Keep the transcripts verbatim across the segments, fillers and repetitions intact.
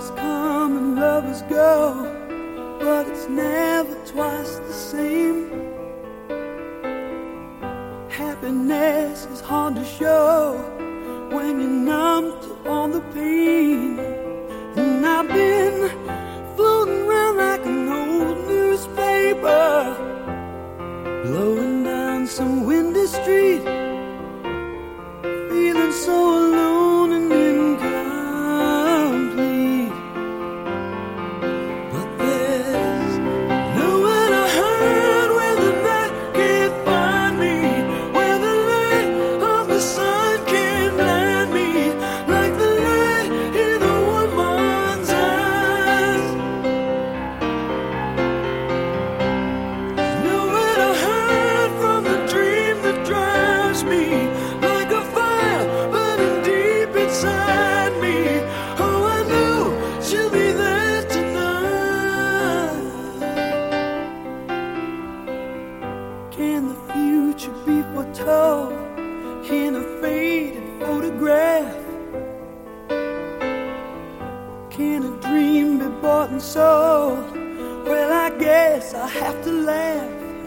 Lovers come and lovers go, but it's never twice the same. Happiness is hard to show when you're numb to all the pain. And I've been floating around like an old newspaper, blowing down some windy street, feeling so alone and incomplete. But there's nowhere to hide where the night can't find me, where the light of the sun can't blind me, like the light in a woman's eyes. There's nowhere to hide from the dream that drives me, like a fire burning deep inside me. Oh, I know she'll be there tonight. Can the future be foretold in a faded photograph? Can a dream be bought and sold? Well, I guess I have to laugh.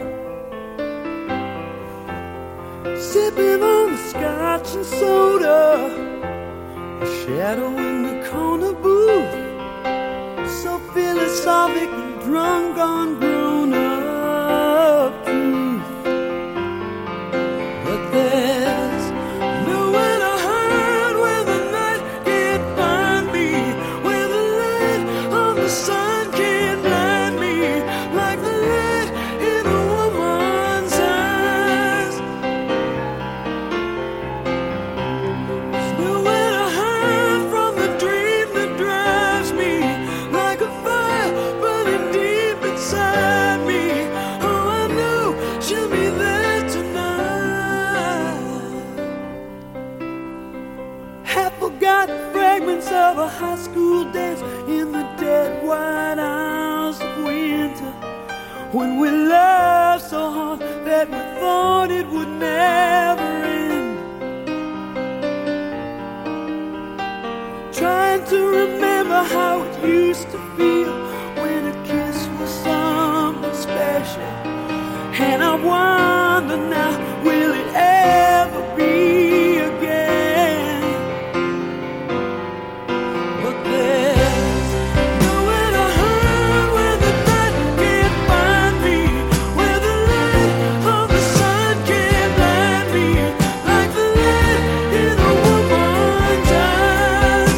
Sipping on the scotch and soda, a shadow in the corner booth, so philosophic and drunk on grown-up truth. But there's nowhere to hide where the night can't find me, where the light of the sun can't blind me, like the light in a woman's eyes. There's nowhere to hide from the dream that drives me, like a fire burning deep inside me. Oh, I know she'll be there tonight. Have forgotten fragments of a high school dance in the dead white hours of winter, when we laughed so hard that we thought it would never end. Trying to remember how it used to feel when a kiss was something special. And I wonder now, will it ever be again? But there's nowhere to hide where the night can't find me, where the light of the sun can't blind me, like the light in a woman's eyes.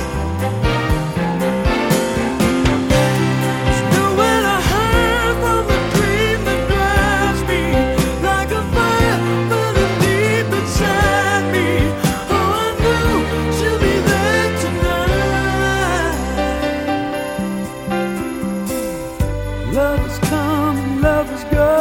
There's nowhere to hide from the dream that drives me, like a fire burning deep inside me. Oh, I know she'll be there tonight. Lovers come and lovers go,